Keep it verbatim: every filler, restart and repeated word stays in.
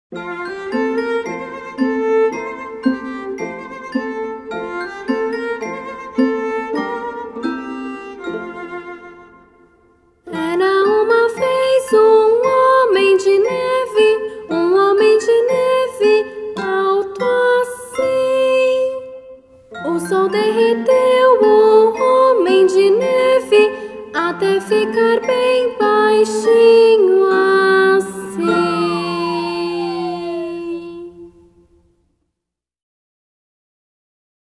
Era uma vez um homem de neve, um homem de neve alto assim. O sol derreteu o homem de neve até ficar